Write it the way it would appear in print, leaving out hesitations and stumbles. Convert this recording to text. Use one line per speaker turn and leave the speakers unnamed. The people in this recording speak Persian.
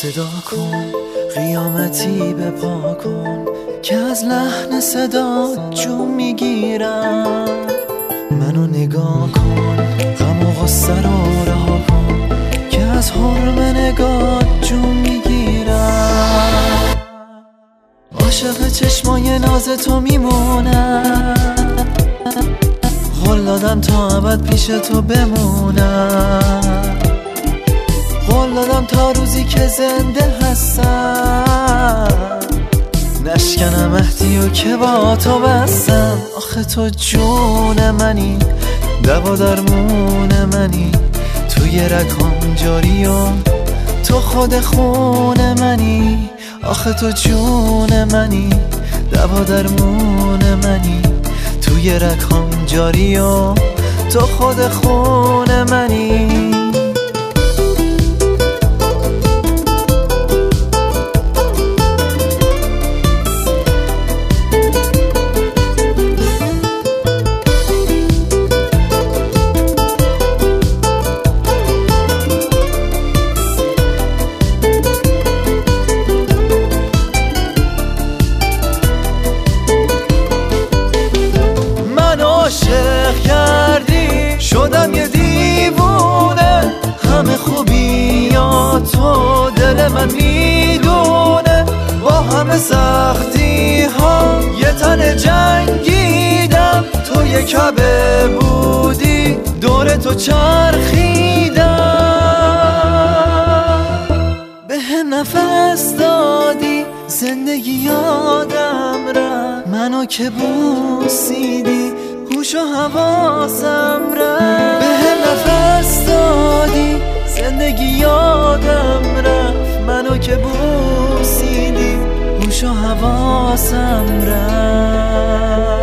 صدا کن قیامتی به پا کن که از لحن صدا جون میگیرم. منو نگاه کن غم و غصه رو رها کن که از حرم نگاه جون میگیرم. عاشق چشمای ناز تو میمونم، قول دادم تا ابد پیش تو بمونم، قول دادم تا روزی که زنده هستم نشکنم عهدی و که با تو بستم. آخه تو جون منی، دوا درمون منی، توی رگام جاری و تو خود خون منی. آخه تو جون منی، دوا درمون منی، توی رگام جاری و تو خود خون منی. عاشق کردی شدم یه دیوونه، همه خوبیاتو دل من میدونه. با همه سختی ها یه تن جنگیدم، تو یه کعبه بودی دور تو چرخیدم. به نفس دادی زندگی یادم رفت، منو که بوسیدی هوش و حواسم رفت. به نفس دادی زندگی یادم رفت، منو که بوسیدی هوش و حواسم رفت.